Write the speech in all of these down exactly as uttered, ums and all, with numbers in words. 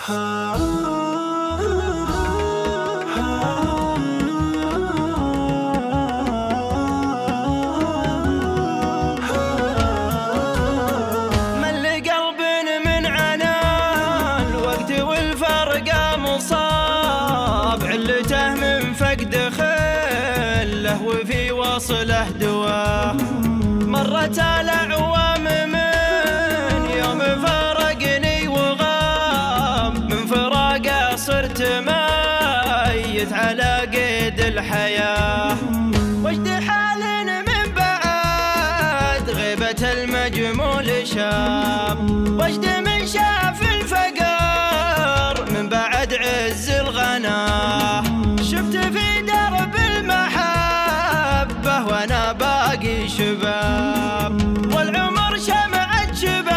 علته من فقد خله وفي وصله دواه. مرت الأعوام من يوم فارقني وغاب، من فراقه صرت ميت على قيد الحياة. وجد حال من بعد غيبة المجمول شاب، وجد من شاف الفقر من بعد عز الغناه. شفت في درب المحبة وانا باقي شباب، والعمر شمعة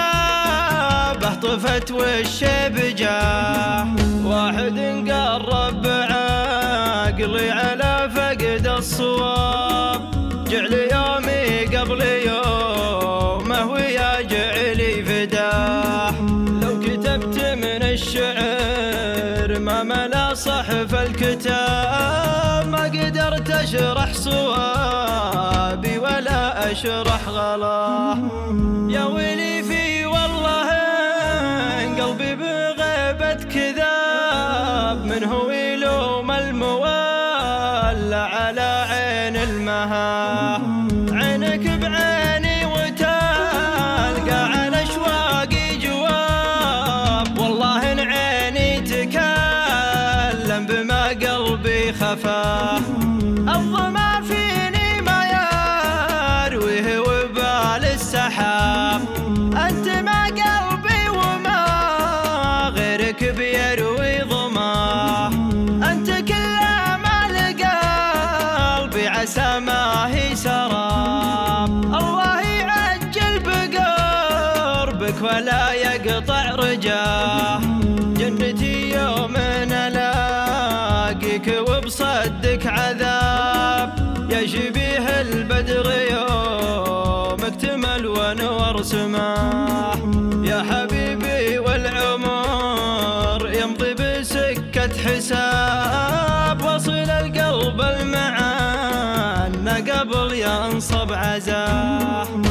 شبابه طفت والشيب جاه. واحد قرب عقلي على فقد الصواب، جعل يومي قبل يومه ويا جعلي فداه. لو كتبت من الشعر ما ملا صحف الكتاب، ما قدرت اشرح صوابي ولا اشرح غلاه. يا ويلي في والله قلبي بغيبة كذاب، من هو يلوم المولى على عين المها. عينك بعيني وتلقى على اشواقي جواب، والله ان عيني تكلم بما قلبي خفاه. الظما فيني ما يرويه وبال السحاب، انت ما قلبي وما غيرك بيروي ظماه. انت كل ما لقلبي عسى ما هي سراب، الله يعجل بقربك ولا يقطع رجاه. جنتي يوم الاقيك وبصدك عذاب، يا شبيه البدر يوم اكتمل ونور سماه. يا حبيبي والعمر يمضي بسكة حساب، وصل القلب المعانى قبل ينصب عزاه.